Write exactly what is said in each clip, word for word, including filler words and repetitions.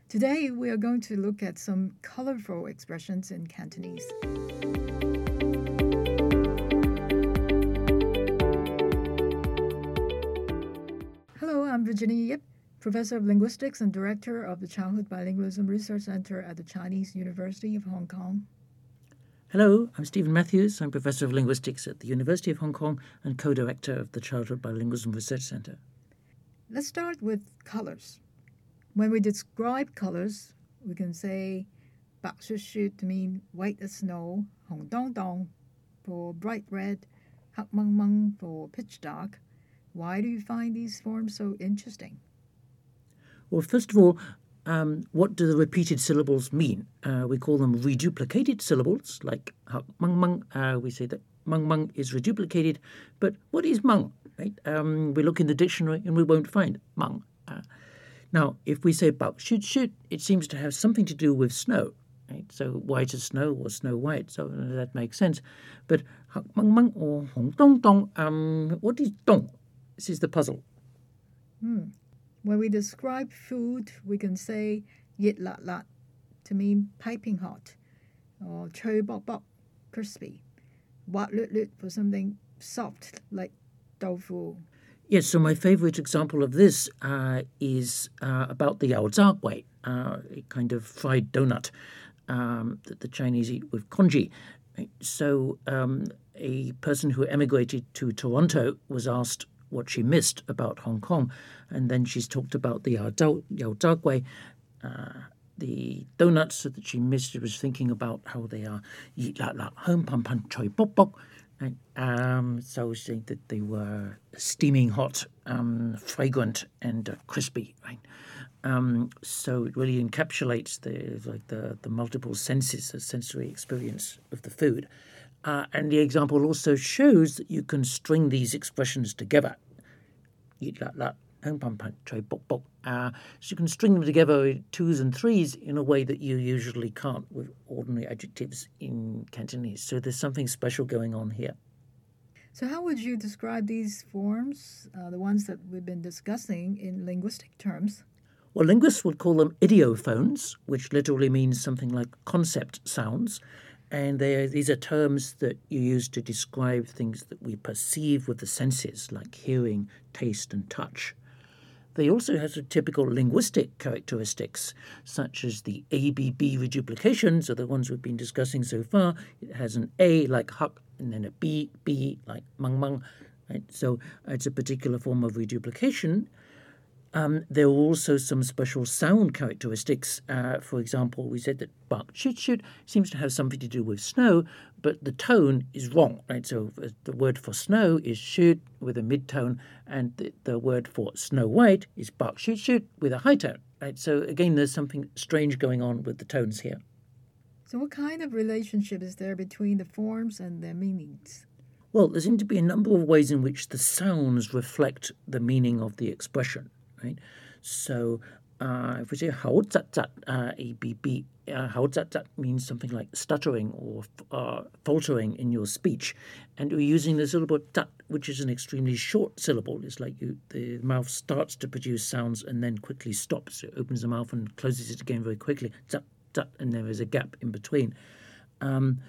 Today, we are going to look at some colorful expressions in Cantonese. Hello, I'm Virginia Yip, Professor of Linguistics and Director of the Childhood Bilingualism Research Center at the Chinese University of Hong Kong. Hello, I'm Stephen Matthews. I'm Professor of Linguistics at the University of Hong Kong and Co-Director of the Childhood Bilingualism Research Center. Let's start with colors. When we describe colors, we can say bak shu shu to mean white as snow, hong dong dong for bright red, hak meng meng for pitch dark. Why do you find these forms so interesting? Well, first of all, um, what do the repeated syllables mean? Uh, we call them reduplicated syllables, like hak meng meng. Uh, we say that meng meng is reduplicated, but what is meng? Right? Um, we look in the dictionary and we won't find meng. Uh, now, if we say bak shu shu, it seems to have something to do with snow. Right? So white as snow or snow white, so that makes sense. But hak meng meng or hong dong dong, um, what is dong? This is the puzzle. Hmm. When we describe food, we can say yit lat lat to mean piping hot, or choy bok bok, crispy, wat lut lut for something soft like tofu. Yes, so my favorite example of this uh, is uh, about the yao zha gui, uh, a kind of fried donut um, that the Chinese eat with congee. So um, a person who emigrated to Toronto was asked what she missed about Hong Kong, and then she's talked about the yao zha, yao zha gui, uh, the donuts that she missed. She was thinking about how they are yi la la home pan pan choi bok bok. Right? Um, so saying that they were steaming hot, um, fragrant, and uh, crispy. Right? Um, so it really encapsulates the like the, the multiple senses, the sensory experience of the food. Uh, and the example also shows that you can string these expressions together. Uh, so you can string them together in twos and threes in a way that you usually can't with ordinary adjectives in Cantonese. So there's something special going on here. So how would you describe these forms, uh, the ones that we've been discussing, in linguistic terms? Well, linguists would call them idiophones, which literally means something like concept sounds. And they are, these are terms that you use to describe things that we perceive with the senses, like hearing, taste, and touch. They also have some typical linguistic characteristics, such as the A B B reduplications, are the ones we've been discussing so far. It has an A like hak, and then a B, B like meng meng. Right? So it's a particular form of reduplication. Um, there are also some special sound characteristics. Uh, for example, we said that bak shu shu seems to have something to do with snow, but the tone is wrong, right? So the word for snow is shut with a mid-tone, and the, the word for snow white is bak shu shu with a high tone, right? So again, there's something strange going on with the tones here. So what kind of relationship is there between the forms and their meanings? Well, there seem to be a number of ways in which the sounds reflect the meaning of the expression. Right, so uh, if we say hao zat zat, uh, A B B, uh, hao zat zat means something like stuttering or uh, faltering in your speech, and we're using the syllable zat, which is an extremely short syllable. It's like you, the mouth starts to produce sounds and then quickly stops. It opens the mouth and closes it again very quickly, zat zat, and there is a gap in between. Um,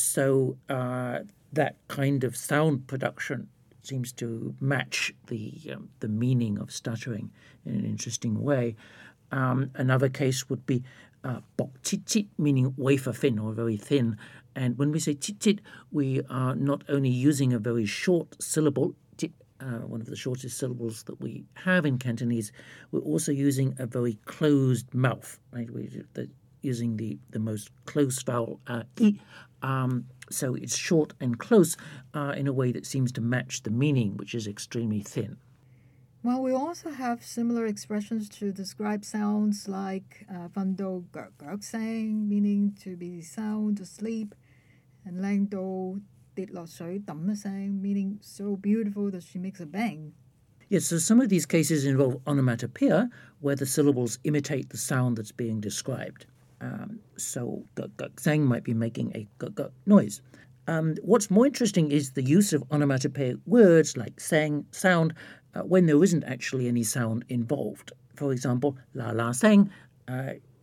so uh, that kind of sound production seems to match the um, the meaning of stuttering in an interesting way. Um, another case would be uh, bok chit chit, meaning wafer thin or very thin. And when we say chit chit, we are not only using a very short syllable, chit, uh, one of the shortest syllables that we have in Cantonese, we're also using a very closed mouth, right? We're using the, the most close vowel, uh, i. Um, so it's short and close uh, in a way that seems to match the meaning, which is extremely thin. Well, we also have similar expressions to describe sounds like fan do gerk gerk sang, meaning to be sound asleep, and lang do dit lo shui dum sang, meaning so beautiful that she makes a bang. Yes, so some of these cases involve onomatopoeia, where the syllables imitate the sound that's being described. Um, so guk guk sang might be making a guk guk noise. Um, what's more interesting is the use of onomatopoeic words like sang, sound, uh, when there isn't actually any sound involved. For example, la la sang uh,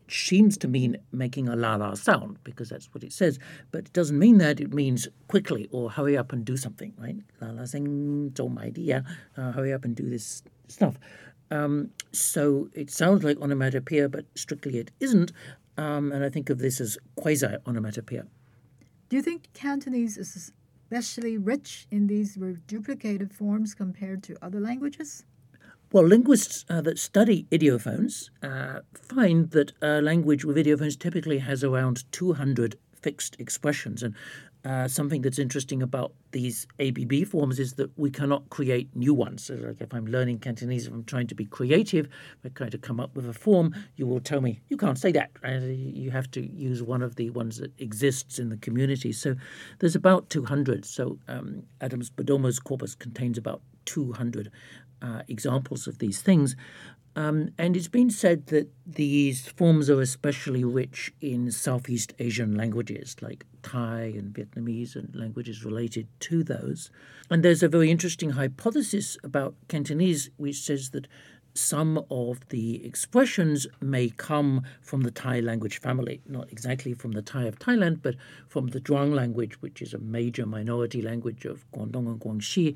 seems to mean making a la la sound because that's what it says, but it doesn't mean that. It means quickly or hurry up and do something, right? La la sing zhou mai dia, hurry up and do this stuff. Um, so it sounds like onomatopoeia, but strictly it isn't. Um, and I think of this as quasi-onomatopoeia. Do you think Cantonese is especially rich in these duplicated forms compared to other languages? Well, linguists uh, that study ideophones uh, find that a language with ideophones typically has around two hundred fixed expressions. And uh, something that's interesting about these A B B forms is that we cannot create new ones. So like if I'm learning Cantonese, if I'm trying to be creative, if I'm trying to come up with a form, you will tell me, you can't say that. Uh, you have to use one of the ones that exists in the community. So there's about two hundred. So um, Adams-Bodomo's corpus contains about two hundred Uh, examples of these things. Um, and it's been said that these forms are especially rich in Southeast Asian languages like Thai and Vietnamese and languages related to those. And there's a very interesting hypothesis about Cantonese which says that some of the expressions may come from the Thai language family, not exactly from the Thai of Thailand, but from the Zhuang language, which is a major minority language of Guangdong and Guangxi.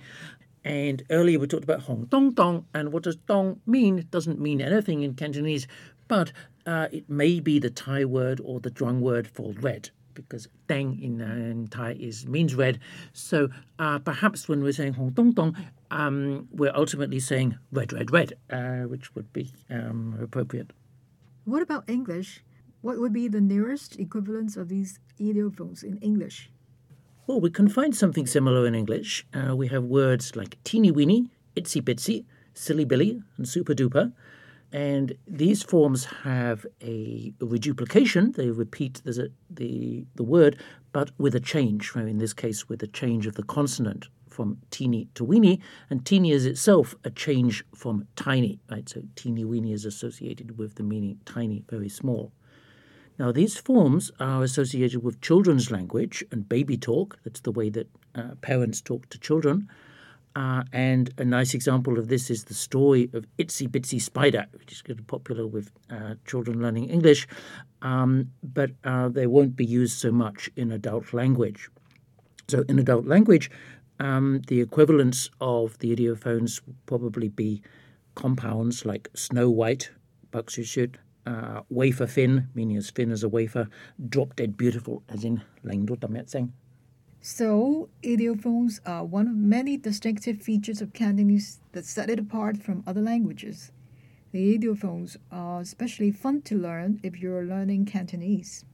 And earlier we talked about Hong Dong Dong, and what does Dong mean? It doesn't mean anything in Cantonese, but uh, it may be the Thai word or the Zhuang word for red, because Deng in, uh, in Thai is means red. So uh, perhaps when we're saying Hong Dong Dong, um, we're ultimately saying red, red, red, uh, which would be um, appropriate. What about English? What would be the nearest equivalents of these ideophones in English? Well, we can find something similar in English. Uh, we have words like teeny-weeny, itsy-bitsy, silly-billy, and super-duper. And these forms have a, a reduplication. They repeat the, the, the word, but with a change. In this case, with a change of the consonant from teeny to weeny. And teeny is itself a change from tiny, right? So teeny-weeny is associated with the meaning tiny, very small. Now, these forms are associated with children's language and baby talk. That's the way that uh, parents talk to children. Uh, and a nice example of this is the story of Itsy Bitsy Spider, which is getting popular with uh, children learning English, um, but uh, they won't be used so much in adult language. So in adult language, um, the equivalents of the ideophones will probably be compounds like Snow White, Baksushut, Uh, wafer thin, meaning as thin as a wafer, drop dead beautiful, as in leng do tam seng. So, ideophones are one of many distinctive features of Cantonese that set it apart from other languages. The ideophones are especially fun to learn if you're learning Cantonese.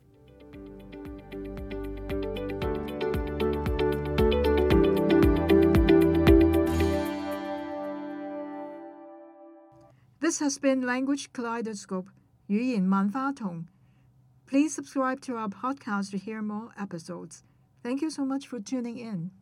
This has been Language Kaleidoscope, 语言万花筒. Please subscribe to our podcast to hear more episodes. Thank you so much for tuning in.